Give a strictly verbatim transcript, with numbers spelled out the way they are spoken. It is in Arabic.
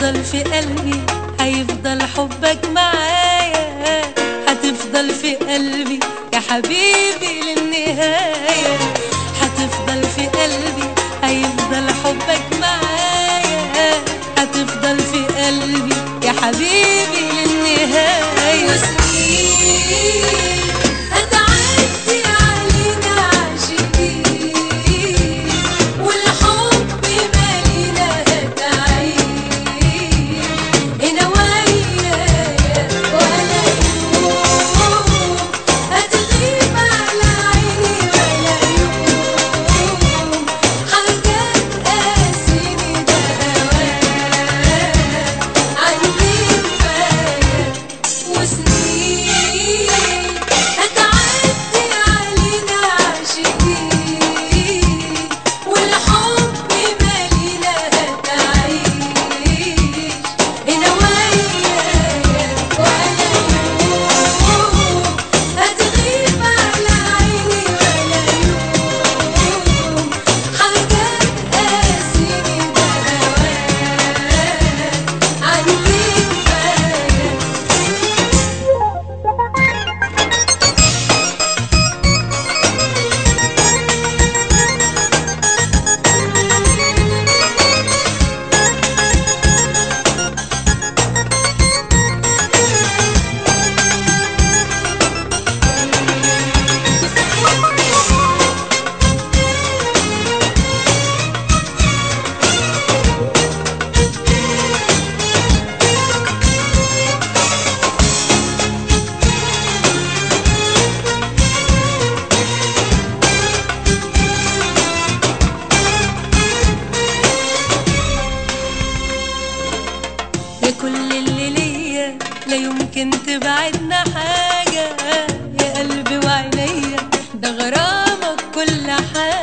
هتفضل في قلبي، هيفضل حبك معايا، هتفضل في قلبي يا حبيبي للنهاية. هتفضل في قلبي، هيفضل حبك معايا، هتفضل في قلبي يا حبيبي للنهاية. وسنين هتعدي علينا عاشقين، والحب مالينا هتعيش هنا ويايا، ولا يوم هتغيب على عيني، ولا يوم حاجات قاسيني ده هواك عندي كفاية. وسنين هتعدي علينا عاشقين، والحب مالينا هتعيش هنا ويايا، ولا يوم هتغيب على عيني، ولا يوم حاجات قاسيني ده هواك عندي كفاية. يا كل اللي ليا لا يمكن تبعدنا حاجة، يا قلبي وعينيا ده غرامك كل حاجة.